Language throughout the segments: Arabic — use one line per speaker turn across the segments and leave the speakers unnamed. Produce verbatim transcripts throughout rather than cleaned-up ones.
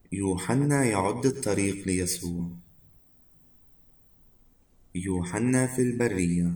يوحنا يعد الطريق ليسوع. يوحنا في البرية.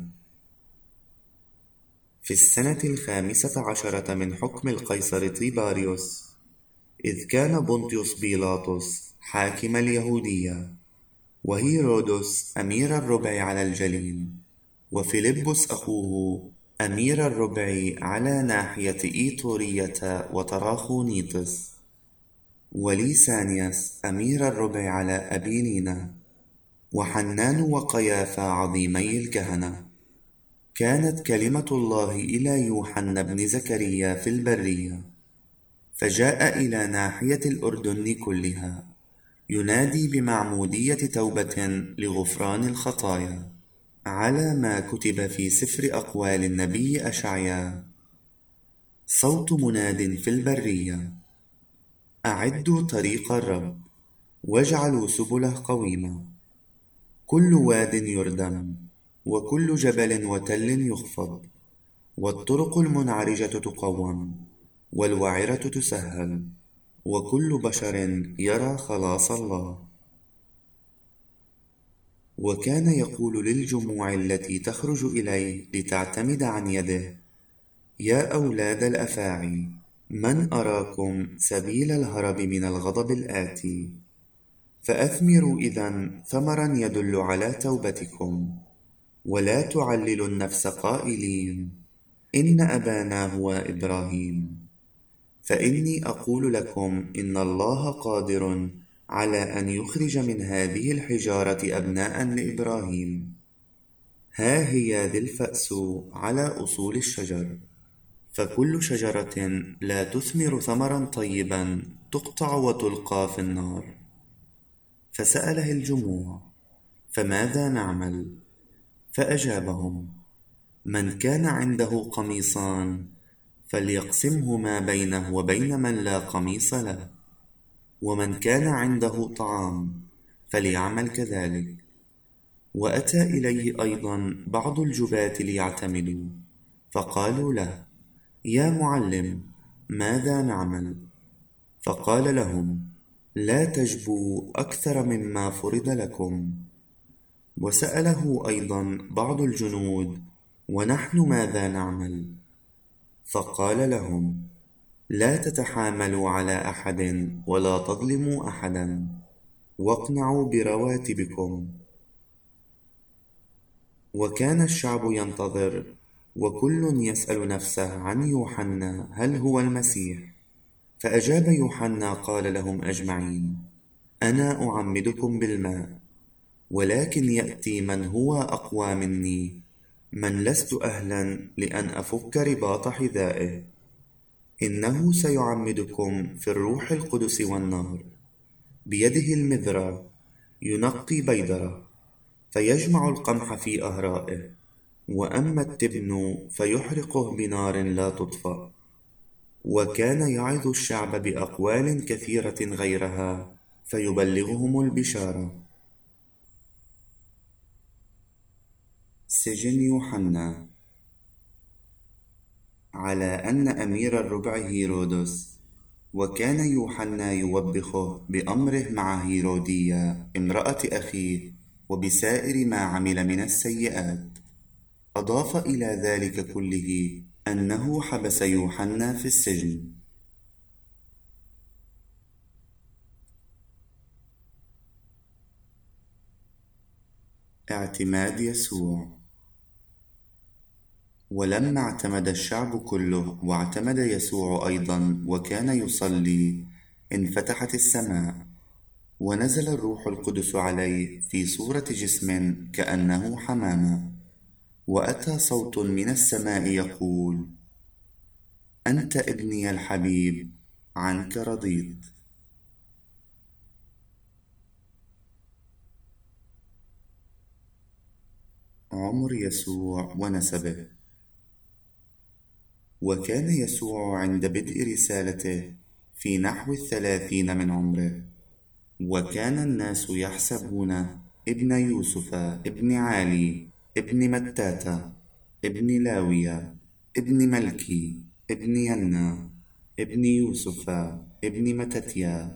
في السنة الخامسة عشرة من حكم القيصر طيباريوس، إذ كان بونطيوس بيلاطس حاكم اليهودية، وهيرودس أمير الربع على الجليل، وفيلبس أخوه أمير الربع على ناحية إيطورية وطراخونيطس، وليسانياس أمير الربع على أبيلينا، وحنان وقيافة عظيمي الكهنة. كانت كلمة الله إلى يوحنا بن زكريا في البرية، فجاء إلى ناحية الأردن كلها ينادي بمعمودية توبة لغفران الخطايا، على ما كتب في سفر أقوال النبي أشعياء: صوت مناد في البرية، أعدوا طريق الرب، واجعلوا سبله قويمة. كل واد يردم، وكل جبل وتل يخفض، والطرق المنعرجة تقوم، والوعرة تسهل، وكل بشر يرى خلاص الله. وكان يقول للجموع التي تخرج إليه لتعتمد عن يده: يا أولاد الأفاعي، من أراكم سبيل الهرب من الغضب الآتي؟ فأثمروا إذن ثمرا يدل على توبتكم، ولا تعللوا النفس قائلين: إن أبانا هو إبراهيم. فإني أقول لكم إن الله قادر على أن يخرج من هذه الحجارة أبناء لإبراهيم. ها هي ذي الفأس على أصول الشجر، فكل شجرة لا تثمر ثمرا طيبا تقطع وتلقى في النار. فسأله الجموع: فماذا نعمل؟ فأجابهم: من كان عنده قميصان فليقسمهما بينه وبين من لا قميص له، ومن كان عنده طعام فليعمل كذلك. وأتى إليه أيضا بعض الجباة ليعتمدوا، فقالوا له: يا معلم، ماذا نعمل؟ فقال لهم: لا تجبوا أكثر مما فرض لكم. وسأله أيضا بعض الجنود: ونحن ماذا نعمل؟ فقال لهم: لا تتحاملوا على أحد ولا تظلموا أحدا، واقنعوا برواتبكم. وكان الشعب ينتظر، وكل يسأل نفسه عن يوحنا هل هو المسيح. فأجاب يوحنا قال لهم أجمعين: أنا أعمدكم بالماء، ولكن يأتي من هو أقوى مني، من لست أهلا لأن أفك رباط حذائه. إنه سيعمدكم في الروح القدس والنار، بيده المذرة ينقي بيدره، فيجمع القمح في أهرائه، وأما التبن فيحرقه بنار لا تطفأ. وكان يعظ الشعب بأقوال كثيرة غيرها، فيبلغهم البشارة. سجن يوحنا. على أن أمير الربع هيرودس، وكان يوحنا يوبخه بأمره مع هيرودية امرأة أخيه وبسائر ما عمل من السيئات. أضاف إلى ذلك كله أنه حبس يوحنا في السجن. اعتماد يسوع. ولما اعتمد الشعب كله واعتمد يسوع أيضا وكان يصلي، انفتحت السماء، ونزل الروح القدس عليه في صورة جسم كأنه حمامة، وأتى صوت من السماء يقول: أنت ابني الحبيب، عنك رضيت. عمر يسوع ونسبه. وكان يسوع عند بدء رسالته في نحو الثلاثين من عمره، وكان الناس يحسبون ابن يوسف ابن عالي ابن متاتا ابن لاوية ابن ملكي ابن ينا ابن يوسف ابن متتيا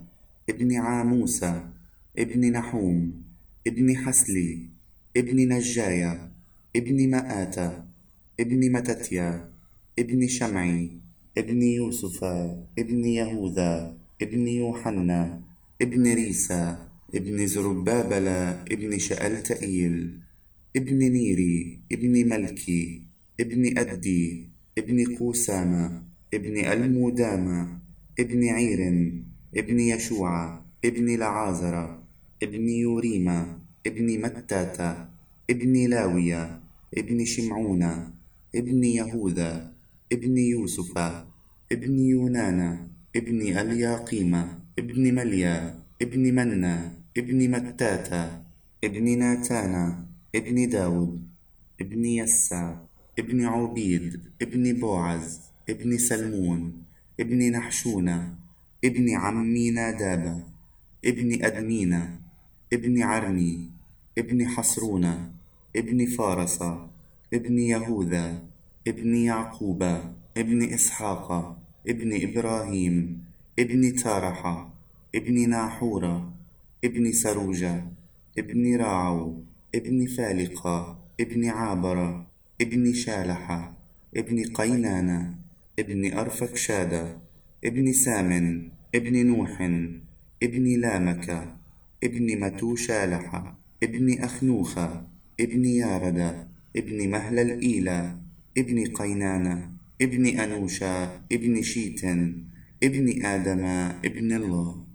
ابن عاموسة، ابن نحوم، ابن حسلي، ابن نجايا، ابن مآتة، ابن متتيا، ابن شمعي، ابن يوسف، ابن يهوذا، ابن يوحنا، ابن ريسا، ابن زربابل، ابن شألتئيل، ابن نيري، ابن ملكي، ابن أدي، ابن قوسام، ابن المودام، ابن عير، ابن يشوع، ابن لعازر، ابن يوريما، ابن متاتا، ابن لاويا، ابن شمعون، ابن يهوذا، ابن يوسف، ابن يونانا، ابن الياقيم، ابن مليا، ابن منا، ابن متاتا، ابن ناتانا، ابن داود، ابن يسى، ابن عبيد، ابن بوعز، ابن سلمون، ابن نحشونة، ابن عمي ناداب، ابن أدمينة، ابن عرني، ابن حصرونة، ابن فارس، ابن يهوذا، ابن يعقوب، ابن إسحاق، ابن إبراهيم، ابن تارح، ابن ناحور، ابن سروجة، ابن راعو، ابن فالقة، ابن عابر، ابن شالح، ابن قينان، ابن أرفكشاد، ابن سام، ابن نوح، ابن لامك، ابن متوشالح، ابن أخنوخ، ابن يارد، ابن مهلل إيلا، ابن قينان، ابن أنوشا، ابن شيت، ابن آدم، ابن الله.